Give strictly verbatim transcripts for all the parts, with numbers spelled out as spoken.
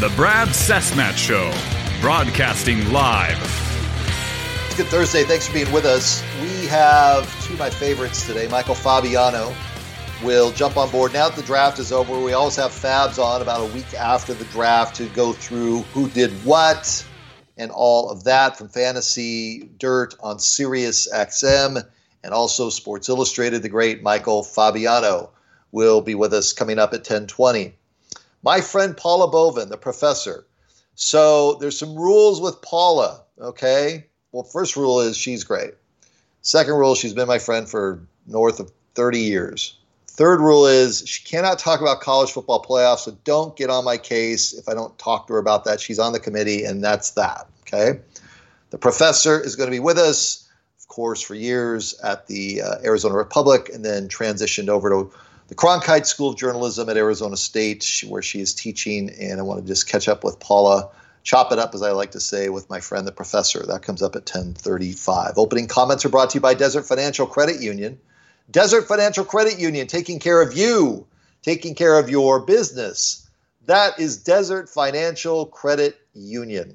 The Brad Cessmat Show, broadcasting live. It's Good Thursday. Thanks for being with us. We have two of my favorites today. Michael Fabiano will jump on board now that the draft is over. We always have Fabs on about a week after the draft to go through who did what and all of that from Fantasy Dirt on Sirius X M and also Sports Illustrated. The great Michael Fabiano will be with us coming up at ten twenty. My friend Paula Bovin, the professor. So there's some rules with Paula, okay? Well, first rule is she's great. Second rule, she's been my friend for north of thirty years. Third rule is she cannot talk about college football playoffs, so don't get on my case if I don't talk to her about that. She's on the committee, and that's that, okay? The professor is going to be with us, of course, for years at the uh, Arizona Republic, and then transitioned over to the Cronkite School of Journalism at Arizona State, where she is teaching, and I want to just catch up with Paula, chop it up, as I like to say, with my friend, the professor. That comes up at ten thirty-five. Opening comments are brought to you by Desert Financial Credit Union. Desert Financial Credit Union, taking care of you, taking care of your business. That is Desert Financial Credit Union.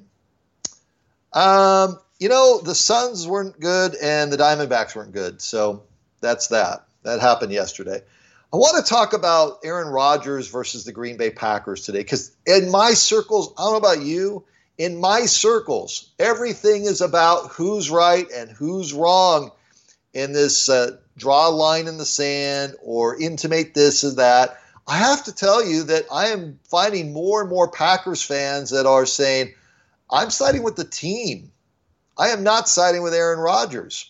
Um, you know, the Suns weren't good and the Diamondbacks weren't good, so that's that. That happened yesterday. I want to talk about Aaron Rodgers versus the Green Bay Packers today because in my circles, I don't know about you, in my circles, everything is about who's right and who's wrong in this uh, draw a line in the sand or intimate this or that. I have to tell you that I am finding more and more Packers fans that are saying, I'm siding with the team. I am not siding with Aaron Rodgers.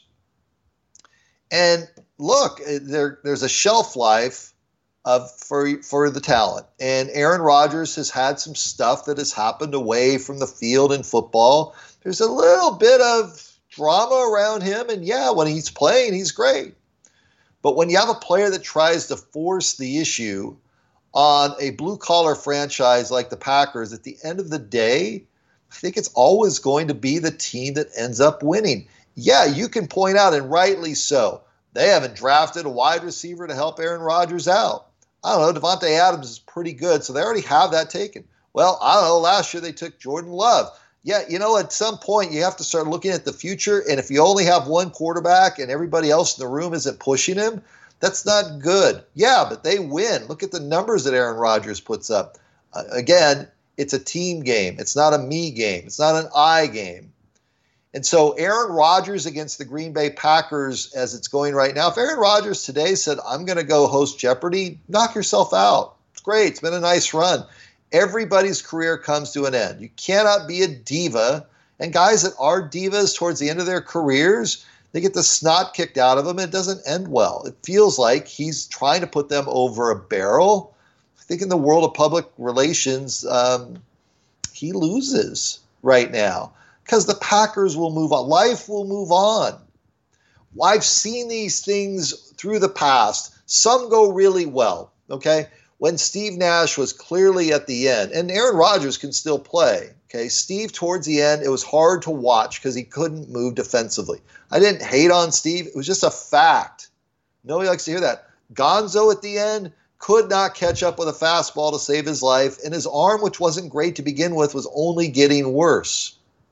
And look, there, there's a shelf life of for for the talent. And Aaron Rodgers has had some stuff that has happened away from the field in football. There's a little bit of drama around him. And yeah, when he's playing, he's great. But when you have a player that tries to force the issue on a blue-collar franchise like the Packers, at the end of the day, I think it's always going to be the team that ends up winning. Yeah, you can point out, and rightly so, they haven't drafted a wide receiver to help Aaron Rodgers out. I don't know, Devontae Adams is pretty good, so they already have that taken. Well, I don't know, last year they took Jordan Love. Yeah, you know, at some point you have to start looking at the future, and if you only have one quarterback and everybody else in the room isn't pushing him, that's not good. Yeah, but they win. Look at the numbers that Aaron Rodgers puts up. Uh, again, it's a team game. It's not a me game. It's not an I game. And so Aaron Rodgers against the Green Bay Packers as it's going right now, if Aaron Rodgers today said, I'm going to go host Jeopardy, knock yourself out. It's great. It's been a nice run. Everybody's career comes to an end. You cannot be a diva. And guys that are divas towards the end of their careers, they get the snot kicked out of them and it doesn't end well. It feels like he's trying to put them over a barrel. I think in the world of public relations, um, he loses right now. Because the Packers will move on. Life will move on. I've seen these things through the past. Some go really well, okay? When Steve Nash was clearly at the end, and Aaron Rodgers can still play, okay? Steve, towards the end, it was hard to watch because he couldn't move defensively. I didn't hate on Steve. It was just a fact. Nobody likes to hear that. Gonzo at the end could not catch up with a fastball to save his life, and his arm, which wasn't great to begin with, was only getting worse.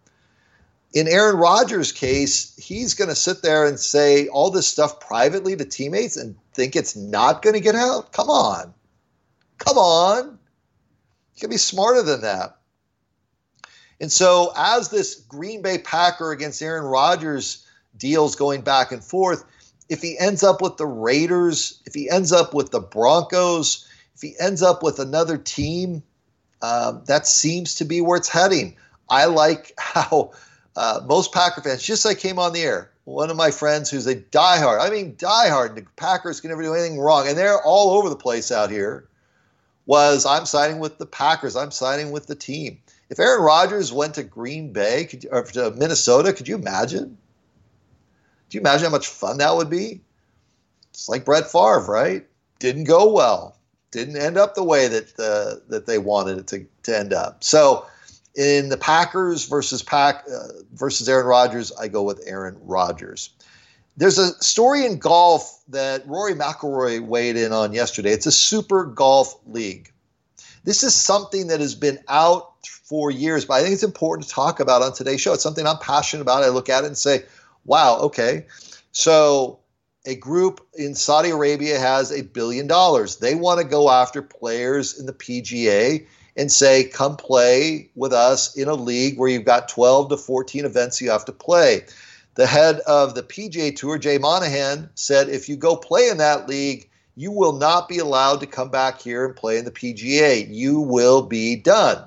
In Aaron Rodgers' case, he's going to sit there and say all this stuff privately to teammates and think it's not going to get out? Come on. Come on. You can be smarter than that. And so as this Green Bay Packer against Aaron Rodgers deal's going back and forth, if he ends up with the Raiders, if he ends up with the Broncos, if he ends up with another team, um, that seems to be where it's heading. I like how uh, most Packer fans, just like I came on the air, one of my friends who's a diehard, I mean diehard, the Packers can never do anything wrong, and they're all over the place out here, was I'm siding with the Packers. I'm siding with the team. If Aaron Rodgers went to Green Bay could, or to Minnesota, could you imagine? Do you imagine how much fun that would be? It's like Brett Favre, right? Didn't go well. Didn't end up the way that uh, that they wanted it to, to end up. So in the Packers versus Pack uh, versus Aaron Rodgers, I go with Aaron Rodgers. There's a story in golf that Rory McIlroy weighed in on yesterday. It's a super golf league. This is something that has been out for years, but I think it's important to talk about on today's show. It's something I'm passionate about. I look at it and say, wow, okay. So a group in Saudi Arabia has a billion dollars. They want to go after players in the P G A and say, come play with us in a league where you've got twelve to fourteen events you have to play. The head of the P G A Tour, Jay Monahan, said if you go play in that league, you will not be allowed to come back here and play in the P G A. You will be done.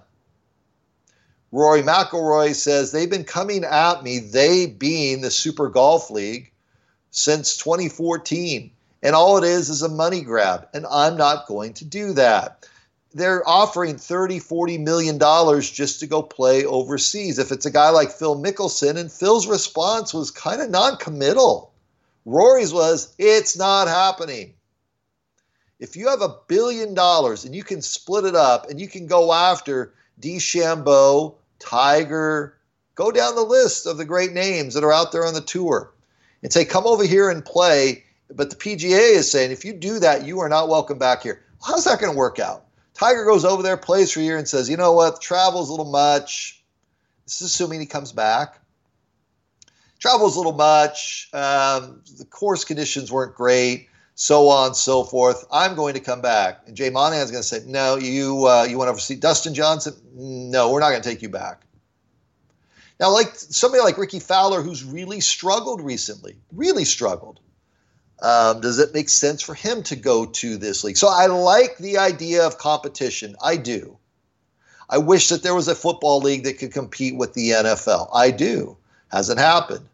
Rory McIlroy says they've been coming at me, they being the Super Golf League, since twenty fourteen. And all it is is a money grab, and I'm not going to do that. They're offering thirty, forty million dollars just to go play overseas. If it's a guy like Phil Mickelson, and Phil's response was kind of non-committal. Rory's was, it's not happening. If you have a billion dollars and you can split it up and you can go after DeChambeau, Tiger, go down the list of the great names that are out there on the tour and say, come over here and play. But the P G A is saying, if you do that, you are not welcome back here. How's that going to work out? Tiger goes over there, plays for a year, and says, you know what, travel's a little much. This is assuming he comes back. Travel's a little much. Um, the course conditions weren't great, so on and so forth. I'm going to come back. And Jay Monahan's going to say, no, you uh, you went over to see Dustin Johnson? No, we're not going to take you back. Now, like somebody like Ricky Fowler, who's really struggled recently, really struggled. Um, does it make sense for him to go to this league? So I like the idea of competition. I do. I wish that there was a football league that could compete with the N F L. I do. Hasn't happened.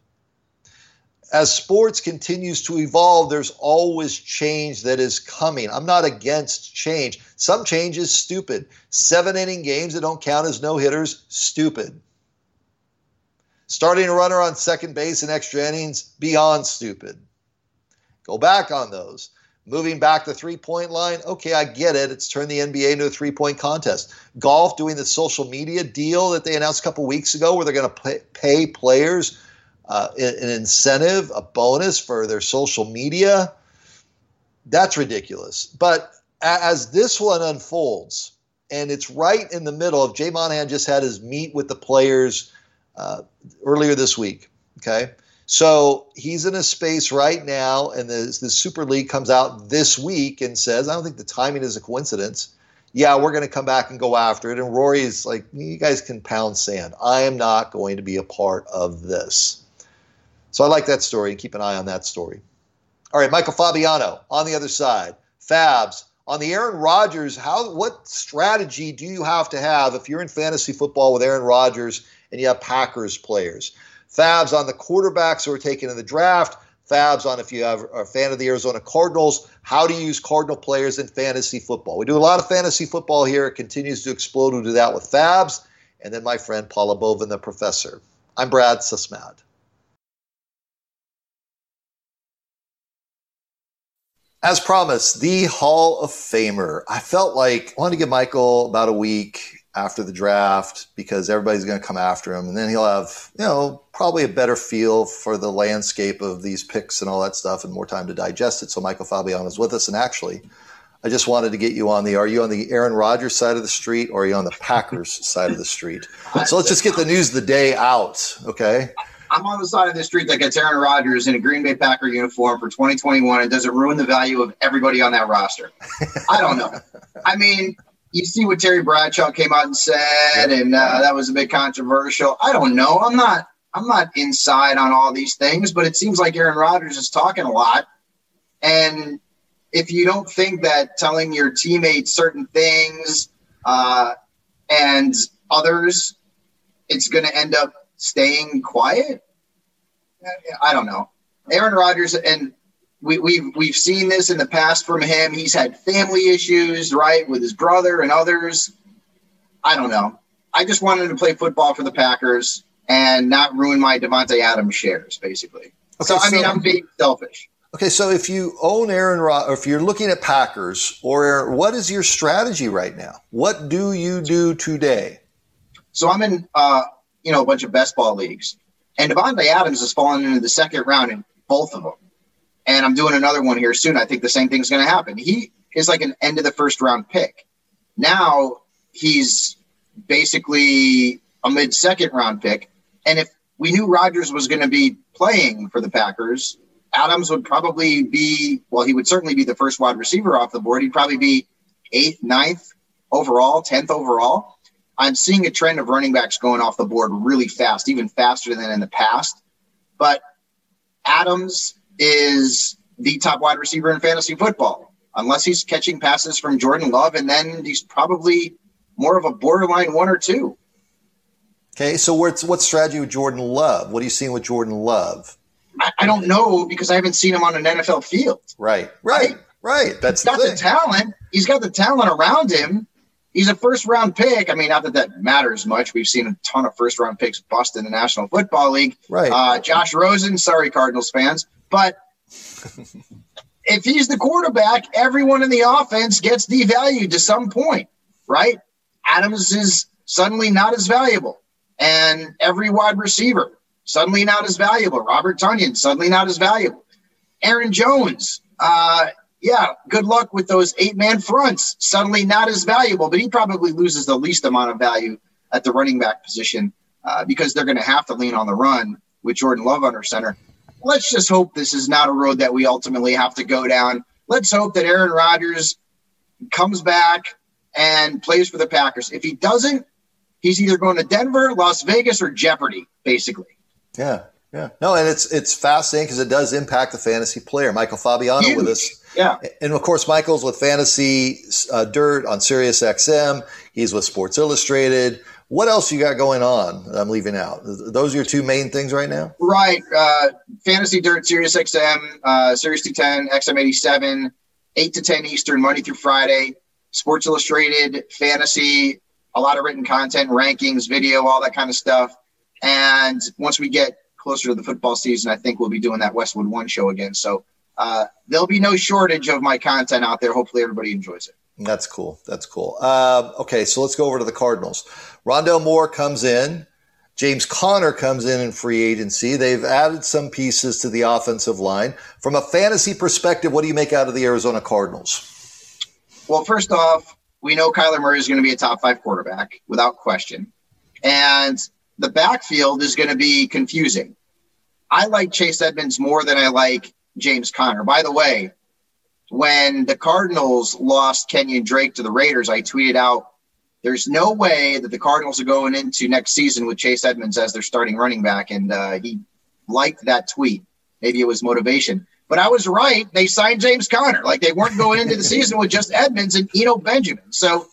As sports continues to evolve, there's always change that is coming. I'm not against change. Some change is stupid. Seven-inning games that don't count as no-hitters, stupid. Starting a runner on second base in extra innings, beyond stupid. Go back on those. Moving back the three-point line, okay, I get it. It's turned the N B A into a three-point contest. Golf doing the social media deal that they announced a couple weeks ago where they're going to pay, pay players uh, an incentive, a bonus for their social media. That's ridiculous. But as this one unfolds, and it's right in the middle of, Jay Monahan just had his meet with the players uh, earlier this week, okay? So he's in a space right now, and the, the Super League comes out this week and says, I don't think the timing is a coincidence. Yeah, we're going to come back and go after it. And Rory is like, you guys can pound sand. I am not going to be a part of this. So I like that story, and keep an eye on that story. All right, Michael Fabiano on the other side. Fabs, on the Aaron Rodgers, how what strategy do you have to have if you're in fantasy football with Aaron Rodgers and you have Packers players? Fabs on the quarterbacks who are taken in the draft. Fabs on if you have, are a fan of the Arizona Cardinals. How to use Cardinal players in fantasy football. We do a lot of fantasy football here. It continues to explode. We'll do that with Fabs. And then my friend Paula Bovin, the professor. I'm Brad Susmad. As promised, the Hall of Famer. I felt like I wanted to give Michael about a week after the draft because everybody's going to come after him. And then he'll have, you know, probably a better feel for the landscape of these picks and all that stuff and more time to digest it. So Michael Fabiano is with us. And actually, I just wanted to get you on the, are you on the Aaron Rodgers side of the street or are you on the Packers side of the street? So let's just get the news of the day out, okay? I'm on the side of the street that gets Aaron Rodgers in a Green Bay Packer uniform for twenty twenty-one and doesn't ruin the value of everybody on that roster. I don't know. I mean, you see what Terry Bradshaw came out and said, and uh, that was a bit controversial. I don't know. I'm not I'm not inside on all these things, but it seems like Aaron Rodgers is talking a lot. And if you don't think that telling your teammates certain things uh, and others, it's going to end up staying quiet, I don't know. Aaron Rodgers, and we, we've we've seen this in the past from him. He's had family issues, right, with his brother and others. I don't know. I just wanted to play football for the Packers and not ruin my Devontae Adams shares, basically. Okay, so, I mean, so, I'm being selfish. Okay, so if you own Aaron Rodgers, or if you're looking at Packers, or Aaron, what is your strategy right now? What do you do today? So I'm in uh, – you know, a bunch of best ball leagues. And Devontae Adams has fallen into the second round in both of them. And I'm doing another one here soon. I think the same thing's going to happen. He is like an end of the first round pick. Now he's basically a mid-second round pick. And if we knew Rodgers was going to be playing for the Packers, Adams would probably be, well, he would certainly be the first wide receiver off the board. He'd probably be eighth, ninth overall, tenth overall. I'm seeing a trend of running backs going off the board really fast, even faster than in the past. But Adams is the top wide receiver in fantasy football, unless he's catching passes from Jordan Love, and then he's probably more of a borderline one or two. Okay, so what's what strategy with Jordan Love? What are you seeing with Jordan Love? I, I don't know because I haven't seen him on an N F L field. Right, right, right. That's he's got the, the talent. He's got the talent around him. He's a first-round pick. I mean, not that that matters much. We've seen a ton of first-round picks bust in the National Football League. Right. Uh, Josh Rosen, sorry, Cardinals fans. But if he's the quarterback, everyone in the offense gets devalued to some point, right? Adams is suddenly not as valuable. And every wide receiver, suddenly not as valuable. Robert Tonyan, suddenly not as valuable. Aaron Jones, uh, yeah, good luck with those eight-man fronts. Suddenly not as valuable, but he probably loses the least amount of value at the running back position uh, because they're going to have to lean on the run with Jordan Love under center. Let's just hope this is not a road that we ultimately have to go down. Let's hope that Aaron Rodgers comes back and plays for the Packers. If he doesn't, he's either going to Denver, Las Vegas, or Jeopardy, basically. Yeah, yeah. No, and it's it's fascinating because it does impact the fantasy player. Michael Fabiano Huge. with us. Yeah. And, of course, Michael's with Fantasy uh, Dirt on Sirius X M. He's with Sports Illustrated. What else you got going on that I'm leaving out? Those are your two main things right now? Right. Uh, Fantasy Dirt, Sirius X M, uh, Sirius two ten, X M eighty-seven, eight to ten Eastern, Monday through Friday. Sports Illustrated, Fantasy, a lot of written content, rankings, video, all that kind of stuff. And once we get closer to the football season, I think we'll be doing that Westwood One show again. So uh, there'll be no shortage of my content out there. Hopefully everybody enjoys it. That's cool. That's cool. Uh, okay, so let's go over to the Cardinals. Rondale Moore comes in. James Conner comes in in free agency. They've added some pieces to the offensive line. From a fantasy perspective, what do you make out of the Arizona Cardinals? Well, first off, we know Kyler Murray is going to be a top five quarterback without question. And the backfield is going to be confusing. I like Chase Edmonds more than I like James Conner. By the way, when the Cardinals lost Kenyon Drake to the Raiders, I tweeted out, there's no way that the Cardinals are going into next season with Chase Edmonds as their starting running back. And uh, he liked that tweet. Maybe it was motivation. But I was right. They signed James Conner. Like, they weren't going into the season with just Edmonds and Eno Benjamin. So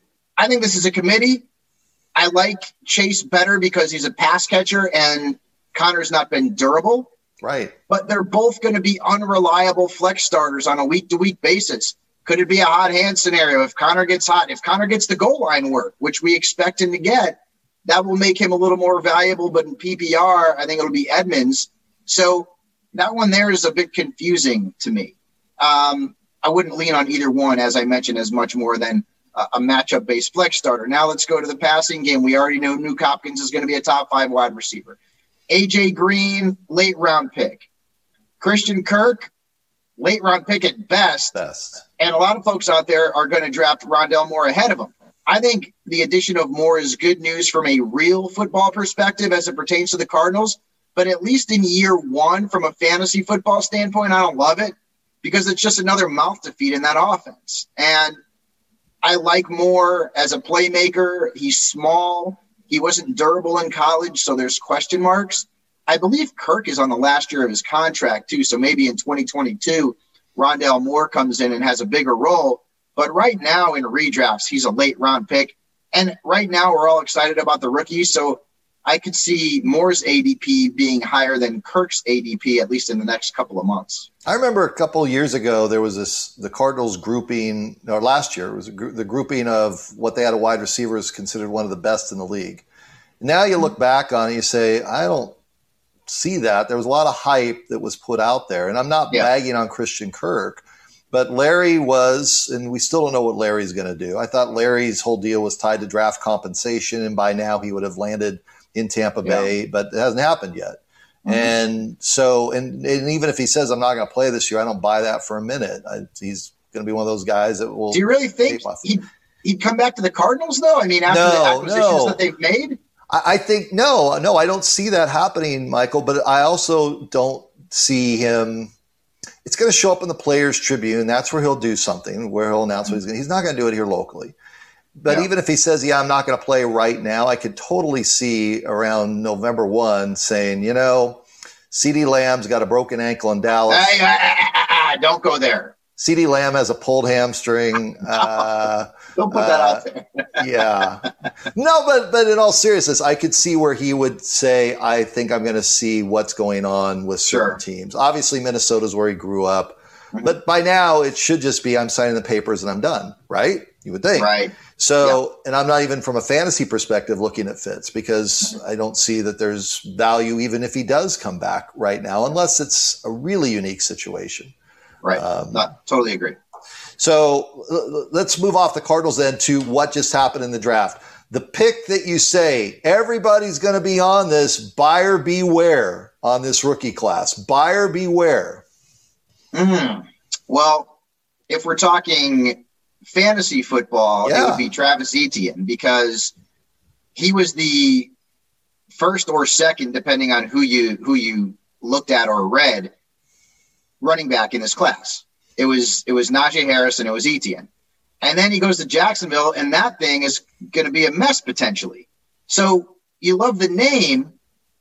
I think this is a committee. I like Chase better because he's a pass catcher and Connor's not been durable. Right. But they're both going to be unreliable flex starters on a week-to-week basis. Could it be a hot hand scenario? If Connor gets hot, if Connor gets the goal line work, which we expect him to get, that will make him a little more valuable. But in P P R, I think it'll be Edmonds. So that one there is a bit confusing to me. Um, I wouldn't lean on either one, as I mentioned, as much more than a, a matchup-based flex starter. Now let's go to the passing game. We already know Nuke Hopkins is going to be a top five wide receiver. A J Green, late round pick. Christian Kirk, late round pick at best. Best. And a lot of folks out there are going to draft Rondale Moore ahead of him. I think the addition of Moore is good news from a real football perspective as it pertains to the Cardinals. But at least in year one, from a fantasy football standpoint, I don't love it because it's just another mouth to feed in that offense. And I like Moore as a playmaker. He's small. He wasn't durable in college, so there's question marks. I believe Kirk is on the last year of his contract, too, so maybe in twenty twenty-two, Rondale Moore comes in and has a bigger role. But right now in redrafts, he's a late-round pick. And right now we're all excited about the rookies, so I could see Moore's A D P being higher than Kirk's A D P, at least in the next couple of months. I remember a couple of years ago, there was this, the Cardinals grouping, or last year, it was a gr- the grouping of what they had a wide receiver is considered one of the best in the league. Now you look back on it, you say, I don't see that. There was a lot of hype that was put out there. And I'm not yeah. bagging on Christian Kirk, but Larry was, and we still don't know what Larry's going to do. I thought Larry's whole deal was tied to draft compensation, and by now he would have landed in Tampa Bay, yeah. but it hasn't happened yet. Mm-hmm. And so, and, and even if he says, I'm not going to play this year, I don't buy that for a minute. I, he's going to be one of those guys that will. Do you really think he, he'd come back to the Cardinals, though? I mean, after no, the acquisitions no. that they've made? I, I think, no, no, I don't see that happening, Michael, but I also don't see him. It's going to show up in the Players Tribune. That's where he'll do something, where he'll announce what he's going to. He's not going to do it here locally. But yeah. even if he says, yeah, I'm not going to play right now, I could totally see around November first saying, you know, CeeDee Lamb's got a broken ankle in Dallas. Hey, I, I, I, I, don't go there. CeeDee Lamb has a pulled hamstring. Uh, don't put that uh, out there. yeah. No, but but in all seriousness, I could see where he would say, I think I'm going to see what's going on with certain sure. teams. Obviously, Minnesota's where he grew up. Mm-hmm. But by now, it should just be I'm signing the papers and I'm done, right? You would think. Right. So, yep. and I'm not even from a fantasy perspective looking at Fitz because I don't see that there's value even if he does come back right now, unless it's a really unique situation. Right. Um, Not, totally agree. So l- let's move off the Cardinals then to what just happened in the draft. The pick that you say everybody's going to be on this, buyer beware on this rookie class. Buyer beware. Mm-hmm. Well, if we're talking fantasy football, yeah. it would be Travis Etienne because he was the first or second, depending on who you who you looked at or read, running back in this class. It was it was Najee Harris and it was Etienne. And then he goes to Jacksonville, and that thing is going to be a mess potentially. So you love the name,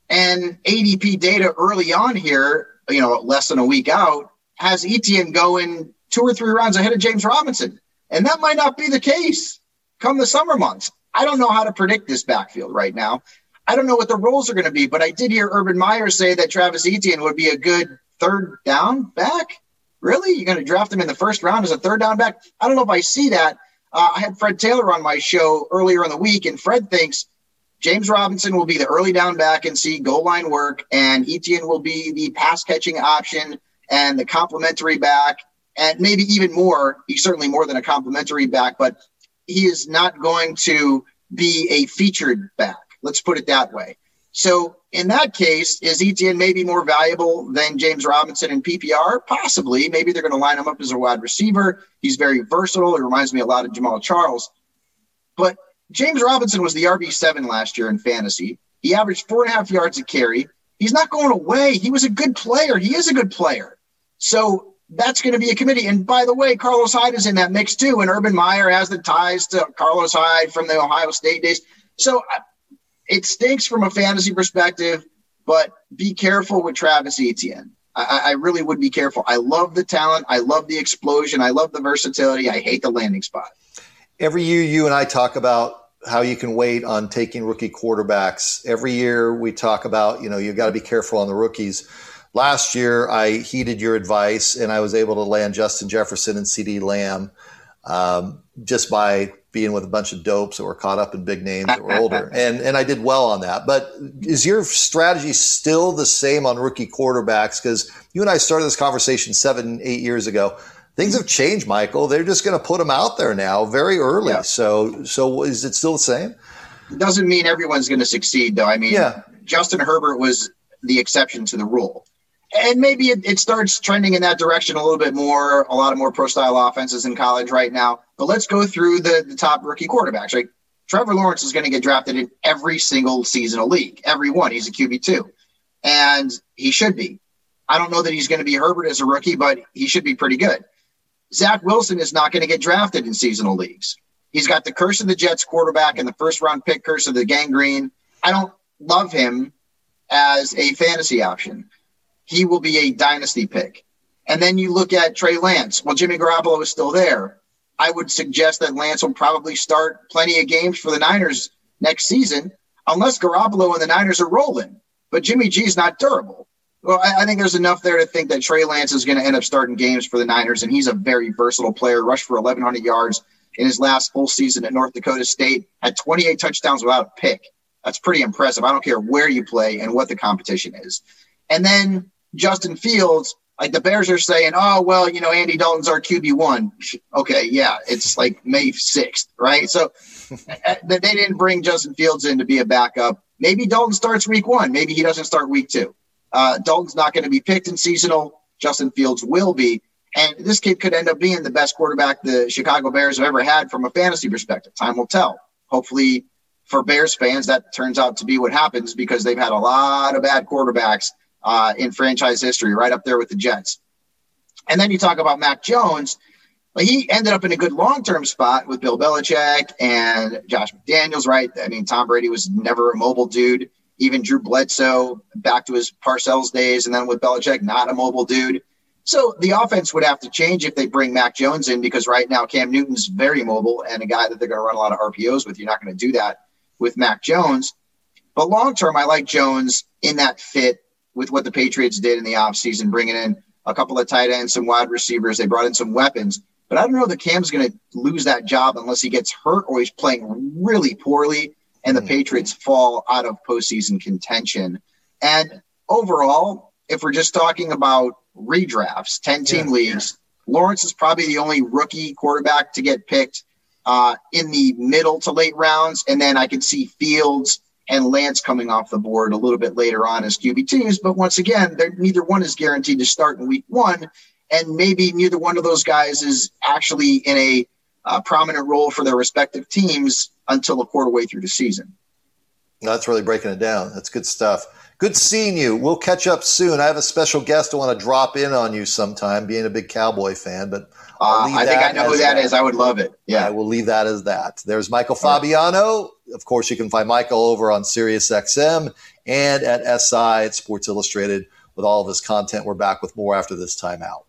and A D P data early on here, you know, less than a week out, has Etienne going two or three rounds ahead of James Robinson. And that might not be the case come the summer months. I don't know how to predict this backfield right now. I don't know what the roles are going to be, but I did hear Urban Meyer say that Travis Etienne would be a good third down back. Really? You're going to draft him in the first round as a third down back? I don't know if I see that. Uh, I had Fred Taylor on my show earlier in the week, and Fred thinks James Robinson will be the early down back and see goal line work, and Etienne will be the pass catching option and the complementary back. And maybe even more, he's certainly more than a complimentary back, but he is not going to be a featured back. Let's put it that way. So in that case, is Etienne maybe more valuable than James Robinson in P P R? Possibly. Maybe they're going to line him up as a wide receiver. He's very versatile. It reminds me a lot of Jamal Charles. But James Robinson was the R B seven last year in fantasy. He averaged four and a half yards a carry. He's not going away. He was a good player. He is a good player. So that's going to be a committee. And by the way, Carlos Hyde is in that mix too. And Urban Meyer has the ties to Carlos Hyde from the Ohio State days. So it stinks from a fantasy perspective, but be careful with Travis Etienne. I, I really would be careful. I love the talent. I love the explosion. I love the versatility. I hate the landing spot. Every year you and I talk about how you can wait on taking rookie quarterbacks. Every year we talk about, you know, you've got to be careful on the rookies. Last year, I heeded your advice, and I was able to land Justin Jefferson and CeeDee Lamb um, just by being with a bunch of dopes that were caught up in big names that were older. And and I did well on that. But is your strategy still the same on rookie quarterbacks? Because you and I started this conversation seven, eight years ago. Things have changed, Michael. They're just going to put them out there now very early. Yeah. So, so is it still the same? It doesn't mean everyone's going to succeed, though. I mean, yeah. Justin Herbert was the exception to the rule. And maybe it, it starts trending in that direction a little bit more, a lot of more pro-style offenses in college right now. But let's go through the, the top rookie quarterbacks. Right? Trevor Lawrence is going to get drafted in every single seasonal league, every one. He's a Q B two, and he should be. I don't know that he's going to be Herbert as a rookie, but he should be pretty good. Zach Wilson is not going to get drafted in seasonal leagues. He's got the curse of the Jets quarterback and the first-round pick curse of the gangrene. I don't love him as a fantasy option. He will be a dynasty pick. And then you look at Trey Lance. Well, Jimmy Garoppolo is still there. I would suggest that Lance will probably start plenty of games for the Niners next season, unless Garoppolo and the Niners are rolling. But Jimmy G is not durable. Well, I, I think there's enough there to think that Trey Lance is going to end up starting games for the Niners, and he's a very versatile player. Rushed for eleven hundred yards in his last full season at North Dakota State, had twenty-eight touchdowns without a pick. That's pretty impressive. I don't care where you play and what the competition is. And then Justin Fields, like the Bears are saying, oh, well, you know, Andy Dalton's our Q B one. Okay, yeah, it's like May sixth, right? So they didn't bring Justin Fields in to be a backup. Maybe Dalton starts week one. Maybe he doesn't start week two. Uh, Dalton's not going to be picked in seasonal. Justin Fields will be. And this kid could end up being the best quarterback the Chicago Bears have ever had from a fantasy perspective. Time will tell. Hopefully for Bears fans, that turns out to be what happens, because they've had a lot of bad quarterbacks uh, in franchise history, right up there with the Jets. And then you talk about Mac Jones. Well, he ended up in a good long-term spot with Bill Belichick and Josh McDaniels, right? I mean, Tom Brady was never a mobile dude. Even Drew Bledsoe, back to his Parcells days, and then with Belichick, not a mobile dude. So the offense would have to change if they bring Mac Jones in, because right now Cam Newton's very mobile and a guy that they're going to run a lot of R P Os with. You're not going to do that with Mac Jones. But long-term, I like Jones in that fit with what the Patriots did in the offseason, bringing in a couple of tight ends, some wide receivers. They brought in some weapons. But I don't know that Cam's going to lose that job unless he gets hurt or he's playing really poorly and the Patriots fall out of postseason contention. And overall, if we're just talking about redrafts, ten-team yeah, leagues, yeah. Lawrence is probably the only rookie quarterback to get picked uh, in the middle to late rounds. And then I could see Fields and Lance coming off the board a little bit later on as Q B twos. But once again, neither one is guaranteed to start in week one. And maybe neither one of those guys is actually in a uh, prominent role for their respective teams until a quarter way through the season. No, that's really breaking it down. That's good stuff. Good seeing you. We'll catch up soon. I have a special guest I want to drop in on you sometime, being a big Cowboy fan. But uh, I think I know who that, that is. I would love it. Yeah, I will leave that as that. There's Michael Fabiano. Of course, you can find Michael over on Sirius X M and at S I at Sports Illustrated with all of his content. We're back with more after this timeout.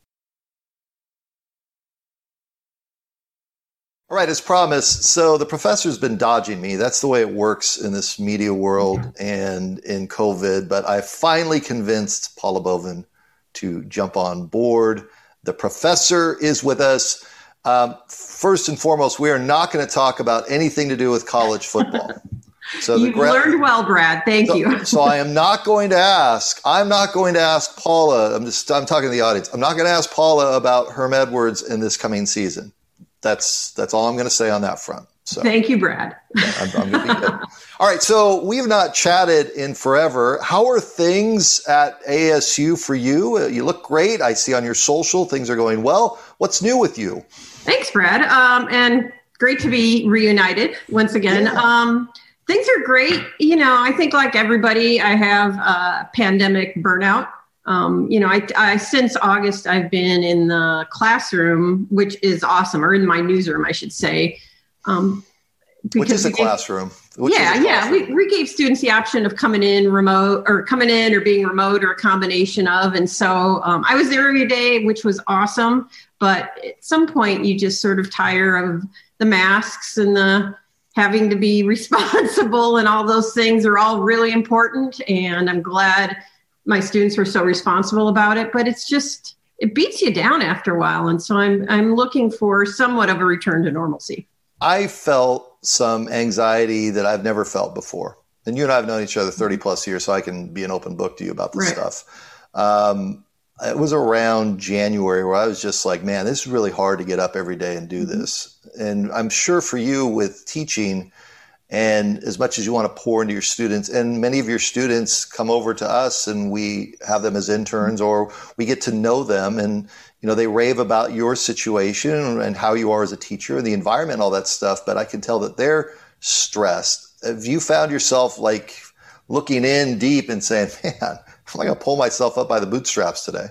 All right, as promised, so the professor's been dodging me. That's the way it works in this media world and in COVID. But I finally convinced Paula Bovin to jump on board. The professor is with us. Um, first and foremost, we are not going to talk about anything to do with college football. So You've gra- learned well, Brad. Thank so, you. So I am not going to ask. I'm not going to ask Paula. I'm just. I'm talking to the audience. I'm not going to ask Paula about Herm Edwards in this coming season. That's that's all I'm going to say on that front. So thank you, Brad. Yeah, I'm, I'm going to be good. All right, so we've not chatted in forever. How are things at A S U for you? Uh, you look great. I see on your social things are going well. What's new with you? Thanks, Brad. Um, and great to be reunited once again. Yeah. Um, things are great. You know, I think like everybody, I have a pandemic burnout. Um, you know, I, I, since August, I've been in the classroom, which is awesome, or in my newsroom, I should say. Um, which is a classroom. Which yeah. Is a classroom. Yeah. We, we gave students the option of coming in remote or coming in or being remote or a combination of. And so um, I was there every day, which was awesome. But at some point you just sort of tire of the masks and the having to be responsible, and all those things are all really important. And I'm glad my students were so responsible about it, but it's just, it beats you down after a while. And so I'm, I'm looking for somewhat of a return to normalcy. I felt some anxiety that I've never felt before. And you and I have known each other thirty plus years, so I can be an open book to you about this right. stuff. Um, it was around January where I was just like, man, this is really hard to get up every day and do mm-hmm. this. And I'm sure for you with teaching, and as much as you want to pour into your students, and many of your students come over to us and we have them as interns, or we get to know them, and you know they rave about your situation and how you are as a teacher and the environment and all that stuff. But I can tell that they're stressed. Have you found yourself like looking in deep and saying, man, I'm not going to pull myself up by the bootstraps today?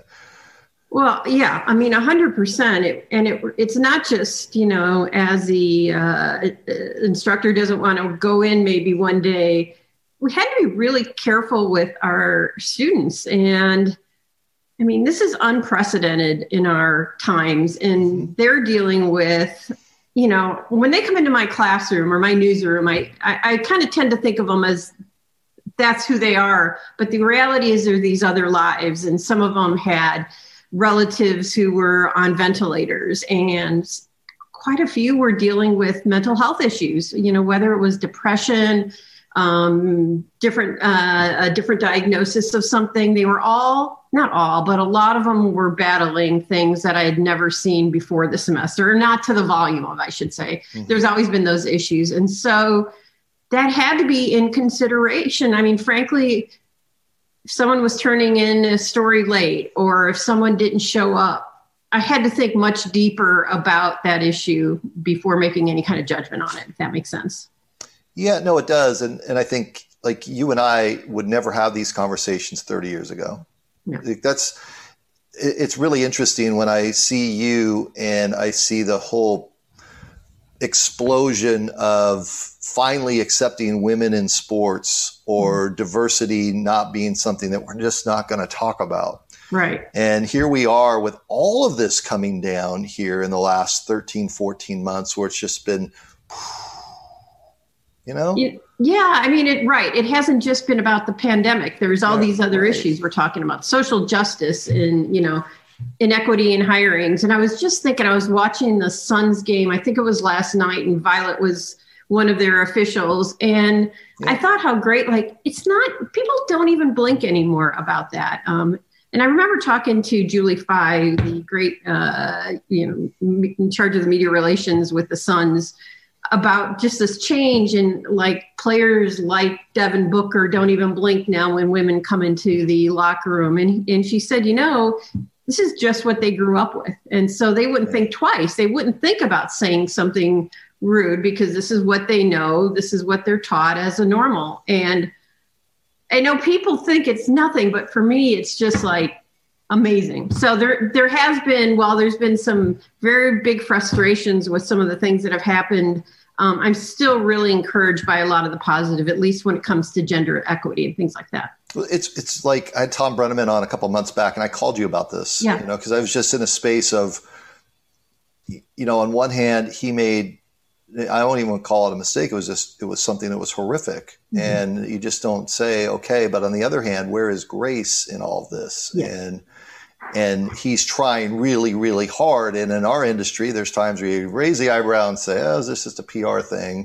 Well, yeah, I mean, a hundred percent. And it, it's not just, you know, as the uh, instructor doesn't want to go in maybe one day. We had to be really careful with our students. And I mean, this is unprecedented in our times. And they're dealing with, you know, when they come into my classroom or my newsroom, I, I, I kind of tend to think of them as that's who they are. But the reality is there are these other lives. And some of them had relatives who were on ventilators, and quite a few were dealing with mental health issues, you know, whether it was depression, um, different, uh, a different diagnosis of something. They were all, not all, but a lot of them were battling things that I had never seen before the semester, or not to the volume of, I should say. Mm-hmm. There's always been those issues. And so that had to be in consideration. I mean, frankly, if someone was turning in a story late, or if someone didn't show up, I had to think much deeper about that issue before making any kind of judgment on it, if that makes sense. Yeah, no, it does. And and I think like you and I would never have these conversations thirty years ago. Yeah. That's, it's really interesting when I see you and I see the whole explosion of finally accepting women in sports or mm-hmm. diversity not being something that we're just not going to talk about. Right. And here we are with all of this coming down here in the last thirteen, fourteen months where it's just been, you know? Yeah. I mean, it, right. It hasn't just been about the pandemic. There's all yeah, these other right. issues we're talking about, social justice and, you know, inequity in hirings. And I was just thinking, I was watching the Suns game. I think it was last night, and Violet was one of their officials. And yeah. I thought how great, like, it's not, people don't even blink anymore about that. Um, And I remember talking to Julie Fye, the great, uh, you know, in charge of the media relations with the Suns, about just this change in like players like Devin Booker don't even blink now when women come into the locker room. And and she said, you know, this is just what they grew up with. And so they wouldn't think twice. They wouldn't think about saying something rude because this is what they know. This is what they're taught as a normal. And I know people think it's nothing, but for me, it's just like amazing. So there, there has been, while there's been some very big frustrations with some of the things that have happened, um, I'm still really encouraged by a lot of the positive, at least when it comes to gender equity and things like that. Well, it's it's like I had Tom Brenneman on a couple of months back, and I called you about this. Yeah. You know, because I was just in a space of, you know, on one hand, he made. I don't even call it a mistake. It was just, it was something that was horrific. Mm-hmm. And you just don't say, okay, but on the other hand, where is grace in all of this? Yeah. And, and he's trying really, really hard. And in our industry, there's times where you raise the eyebrow and say, oh, is this just a P R thing?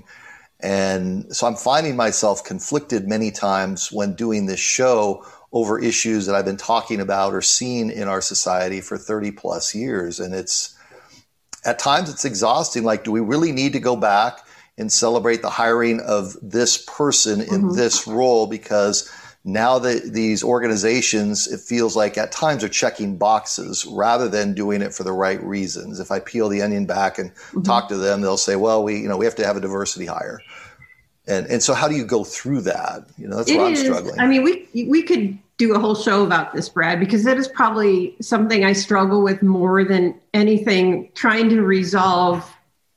And so I'm finding myself conflicted many times when doing this show over issues that I've been talking about or seen in our society for thirty plus years. And it's, at times it's exhausting. Like, do we really need to go back and celebrate the hiring of this person in mm-hmm. this role? Because now that these organizations, it feels like at times are checking boxes rather than doing it for the right reasons. If I peel the onion back and mm-hmm. talk to them, they'll say, well, we, you know, we have to have a diversity hire. And and so how do you go through that? You know, that's it where I'm is, struggling. I mean, we we could do a whole show about this, Brad, because that is probably something I struggle with more than anything, trying to resolve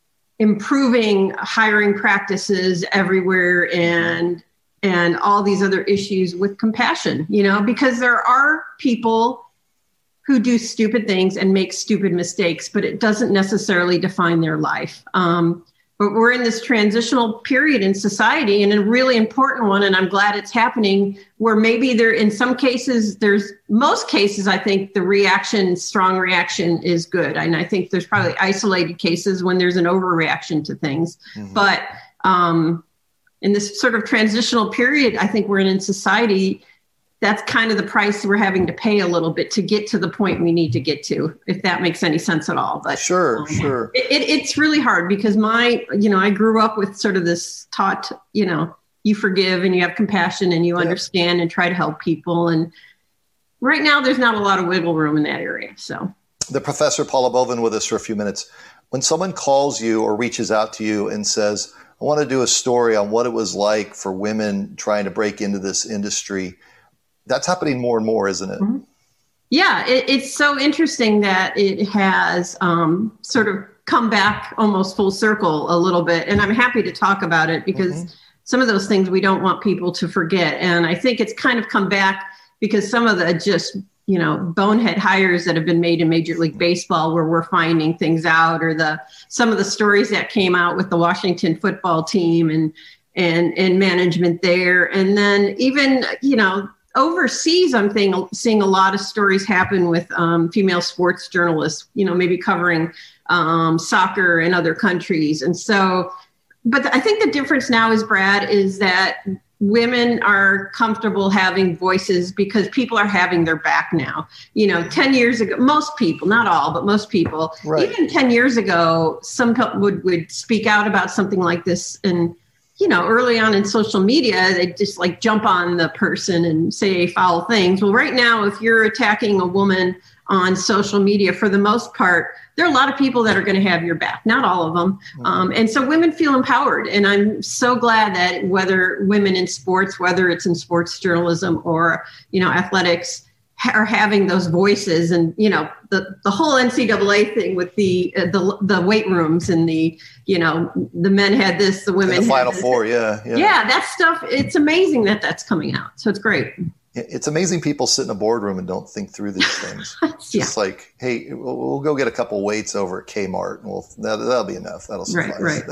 improving hiring practices everywhere and and all these other issues with compassion, you know, because there are people who do stupid things and make stupid mistakes, but it doesn't necessarily define their life. Um, But we're in this transitional period in society, and a really important one, and I'm glad it's happening, where maybe there, in some cases, there's, most cases, I think the reaction, strong reaction is good. And I think there's probably isolated cases when there's an overreaction to things. Mm-hmm. But um, in this sort of transitional period, I think we're in, in society, that's kind of the price we're having to pay a little bit to get to the point we need to get to, if that makes any sense at all. But sure, um, sure. It, it, it's really hard because my, you know, I grew up with sort of this taught, you know, you forgive and you have compassion and you yeah. understand and try to help people. And right now there's not a lot of wiggle room in that area. So the Professor Paula Bovin with us for a few minutes. When someone calls you or reaches out to you and says, I want to do a story on what it was like for women trying to break into this industry, that's happening more and more, isn't it? Mm-hmm. Yeah, it, it's so interesting that it has um, sort of come back almost full circle a little bit. And I'm happy to talk about it because mm-hmm. some of those things we don't want people to forget. And I think it's kind of come back because some of the just, you know, bonehead hires that have been made in Major League Baseball where we're finding things out, or the some of the stories that came out with the Washington football team and and and management there. And then even, you know, overseas, I'm think, seeing a lot of stories happen with um, female sports journalists, you know, maybe covering um, soccer in other countries. And so, but I think the difference now is, Brad, is that women are comfortable having voices because people are having their back now. You know, ten years ago, most people, not all, but most people, right. even ten years ago, some people would, would speak out about something like this. And you know, early on in social media, they just like jump on the person and say foul things. Well, right now, if you're attacking a woman on social media, for the most part, there are a lot of people that are going to have your back, not all of them. Um, and so women feel empowered. And I'm so glad that whether women in sports, whether it's in sports journalism or, you know, athletics, are having those voices. And, you know, the, the whole N C double A thing with the, uh, the the weight rooms and the, you know, the men had this, the women in the had Final this. Four, yeah, yeah. Yeah, that stuff, it's amazing that that's coming out. So it's great. It's amazing people sit in a boardroom and don't think through these things. It's Yeah. just like, hey, we'll, we'll go get a couple weights over at Kmart, and we'll that, that'll be enough. That'll suffice. Right, right, that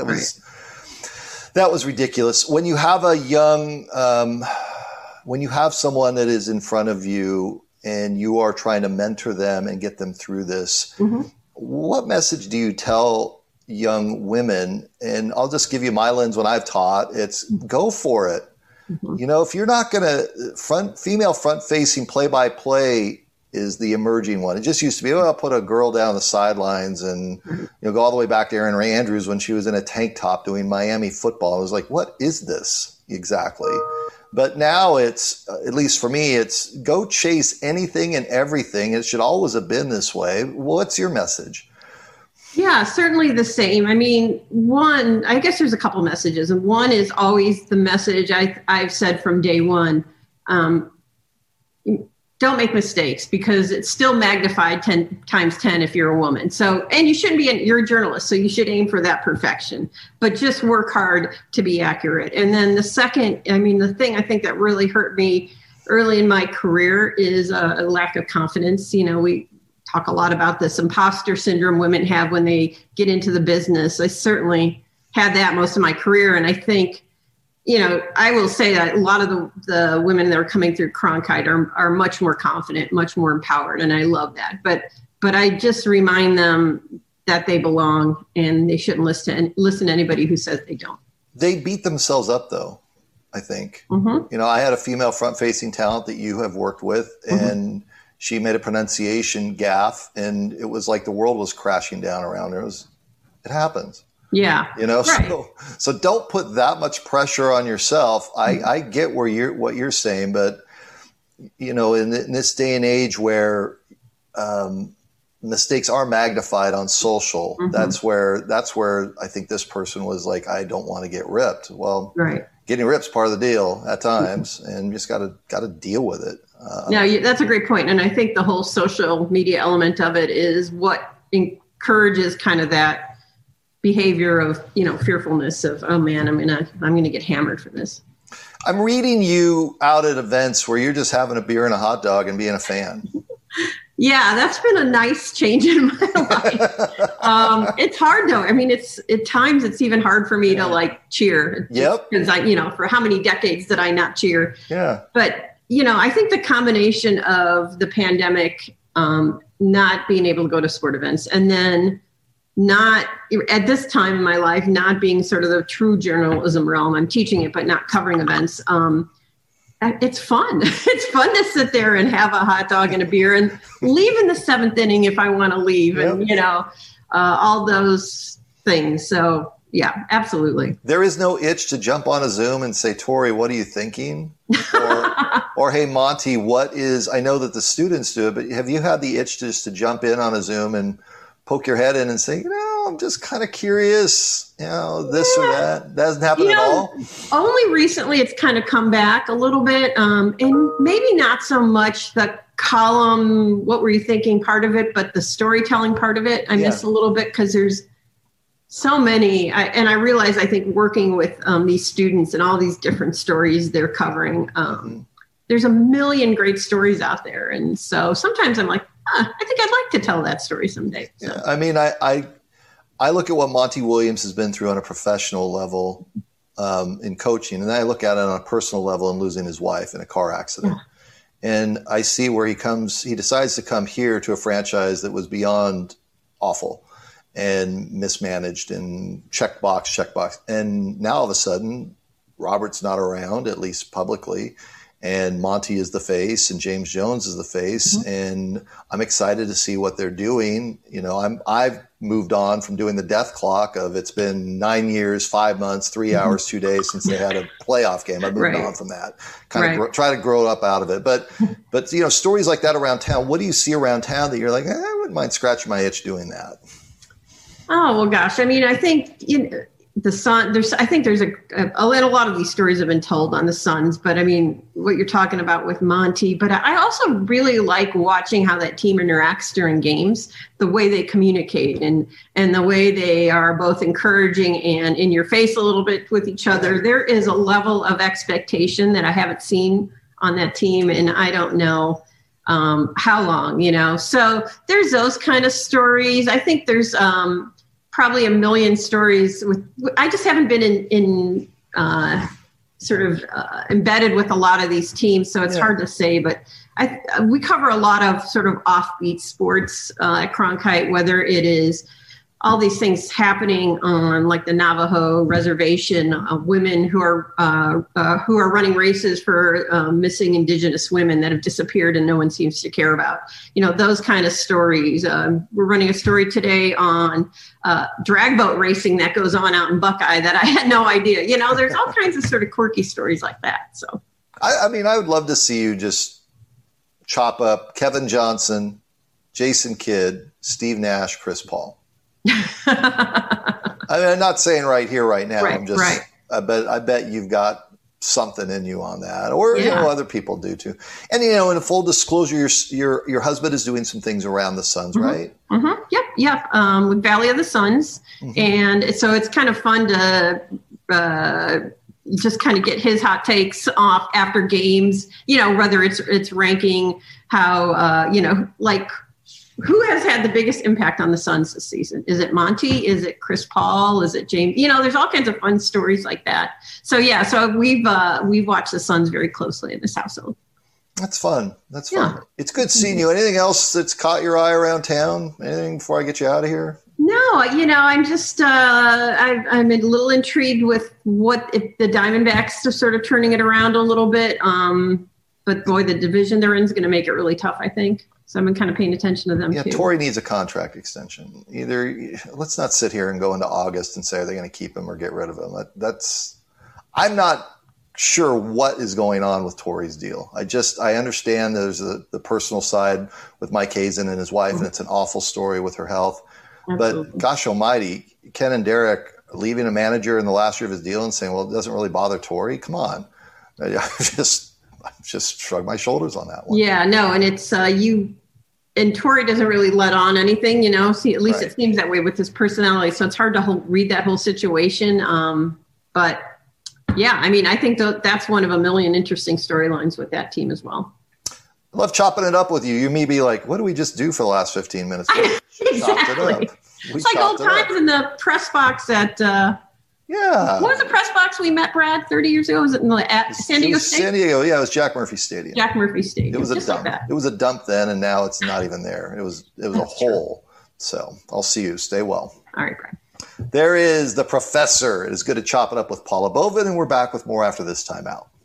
was that was ridiculous. When you have a young, um, when you have someone that is in front of you and you are trying to mentor them and get them through this, mm-hmm. what message do you tell young women? And I'll just give you my lens when I've taught. It's go for it. Mm-hmm. You know, if you're not going to front female front facing play by play is the emerging one. It just used to be, oh, I'll put a girl down the sidelines and, mm-hmm. you know, go all the way back to Erin Ray Andrews when she was in a tank top doing Miami football. I was like, what is this exactly? But now it's, at least for me, it's go chase anything and everything. It should always have been this way. What's your message? Yeah, certainly the same. I mean, one, I guess there's a couple messages. And one is always the message I, I've said from day one, um, don't make mistakes, because it's still magnified ten times ten if you're a woman. So, and you shouldn't be, an, you're a journalist, so you should aim for that perfection, but just work hard to be accurate. And then the second, I mean, the thing I think that really hurt me early in my career is a, a lack of confidence. You know, we talk a lot about this imposter syndrome women have when they get into the business. I certainly had that most of my career. And I think, you know, I will say that a lot of the, the women that are coming through Cronkite are, are much more confident, much more empowered. And I love that. But, but I just remind them that they belong and they shouldn't listen, listen to anybody who says they don't. They beat themselves up though, I think. Mm-hmm. You know, I had a female front facing talent that you have worked with, mm-hmm. and she made a pronunciation gaffe, and it was like the world was crashing down around her. It was, it happens. Yeah. You know, right. so, so don't put that much pressure on yourself. I, I get where you're, what you're saying, but you know, in, in this day and age where, um, mistakes are magnified on social, mm-hmm. that's where, that's where I think this person was like, I don't want to get ripped. Well, right. Getting ripped is part of the deal at times, mm-hmm. and you just gotta, gotta deal with it. Um, no, that's a great point. And I think the whole social media element of it is what encourages kind of that behavior of, you know, fearfulness of, oh man, I'm going to, I'm going to get hammered for this. I'm reading you out at events where you're just having a beer and a hot dog and being a fan. Yeah, that's been a nice change in my life. um, it's hard though. I mean, it's at times it's even hard for me to like cheer. Yep. Because I, you know, for how many decades did I not cheer? Yeah. But you know, I think the combination of the pandemic, um, not being able to go to sport events, and then not at this time in my life, not being sort of the true journalism realm. I'm teaching it, but not covering events. Um, it's fun. It's fun to sit there and have a hot dog and a beer and leave in the seventh inning if I want to leave, yep. and you know, uh, all those things. So yeah, absolutely. There is no itch to jump on a Zoom and say, Tori, what are you thinking? Or, or hey, Monty, what is, I know that the students do it, but have you had the itch just to jump in on a Zoom and poke your head in and say, you know, I'm just kind of curious, you know, this yeah. or that? That doesn't happen you know, at all? Only recently it's kind of come back a little bit. Um, and maybe not so much the column, what were you thinking part of it, but the storytelling part of it, I yeah. miss a little bit because there's so many. I, and I realize, I think working with um, these students and all these different stories they're covering, um, mm-hmm. there's a million great stories out there. And so sometimes I'm like, huh, I think I'd like to tell that story someday. So. Yeah, I mean, I, I I look at what Monty Williams has been through on a professional level um, in coaching, and then I look at it on a personal level in losing his wife in a car accident. Yeah. And I see where he comes, he decides to come here to a franchise that was beyond awful and mismanaged and checkbox, checkbox. And now all of a sudden, Robert's not around, at least publicly. and Monty is the face and James Jones is the face. Mm-hmm. And I'm excited to see what they're doing. You know, I'm, I've moved on from doing the death clock of it's been nine years, five months, three mm-hmm. hours, two days since they had a playoff game. I moved right. on from that, kind right. of gr- try to grow up out of it. But, but, you know, stories like that around town, what do you see around town that you're like, eh, I wouldn't mind scratching my itch doing that? Oh, well, gosh. I mean, I think, you know, the Sun, there's, I think there's a, a, a lot of these stories have been told on the Suns, but I mean, what you're talking about with Monty, but I also really like watching how that team interacts during games, the way they communicate and, and the way they are both encouraging and in your face a little bit with each other. There is a level of expectation that I haven't seen on that team. And I don't know um, how long, you know, so there's those kind of stories. I think there's, um, probably a million stories with, I just haven't been in, in uh, sort of uh, embedded with a lot of these teams. So it's yeah. hard to say, but I, we cover a lot of sort of offbeat sports uh, at Cronkite, whether it is all these things happening on like the Navajo reservation of women who are uh, uh, who are running races for uh, missing Indigenous women that have disappeared and no one seems to care about. You know, those kind of stories. Um, we're running a story today on uh, drag boat racing that goes on out in Buckeye that I had no idea. You know, there's all kinds of sort of quirky stories like that. So, I, I mean, I would love to see you just chop up Kevin Johnson, Jason Kidd, Steve Nash, Chris Paul. I mean, I'm not saying right here, right now. Right, I'm just, right. I bet, I bet you've got something in you on that, or yeah. you know, other people do too. And you know, in full disclosure, your your your husband is doing some things around the Suns, mm-hmm. right? Mm-hmm. Yep, yep. Um, with Valley of the Suns, mm-hmm. and so it's kind of fun to uh, just kind of get his hot takes off after games. You know, whether it's it's ranking how uh, you know, like. Who has had the biggest impact on the Suns this season? Is it Monty? Is it Chris Paul? Is it James? You know, there's all kinds of fun stories like that. So yeah, so we've uh, we've watched the Suns very closely in this household. That's fun. That's fun. Yeah. It's good seeing you. Anything else that's caught your eye around town? Anything before I get you out of here? No, you know, I'm just uh, I, I'm a little intrigued with what if the Diamondbacks are sort of turning it around a little bit. Um, but boy, the division they're in is going to make it really tough, I think. So I've been kind of paying attention to them yeah, too. Torrey needs a contract extension. Either let's not sit here and go into August and say are they going to keep him or get rid of him. That, that's I'm not sure what is going on with Torrey's deal. I just I understand there's a, the personal side with Mike Hazen and his wife, mm-hmm. and it's an awful story with her health. Absolutely. But gosh almighty, Ken and Derek leaving a manager in the last year of his deal and saying, well, it doesn't really bother Torrey. Come on, I just. I just shrug my shoulders on that one. Yeah, no, and it's uh, you and Torrey doesn't really let on anything, you know. See, at least right. it seems that way with his personality. So it's hard to whole, read that whole situation. Um, but yeah, I mean, I think th- that's one of a million interesting storylines with that team as well. I love chopping it up with you. You may be like, what do we just do for the last fifteen minutes? Exactly. It it's like old times in the press box at. Uh, Yeah. What was the press box we met, Brad, thirty years ago? Was it in the, at San Diego State? San Diego, yeah. It was Jack Murphy Stadium. Jack Murphy Stadium. It was a just dump. Like it was a dump then, and now it's not even there. It was it was That's a hole. True. So I'll see you. Stay well. All right, Brad. There is the professor. It is good to chop it up with Paula Bovin, and we're back with more after this timeout.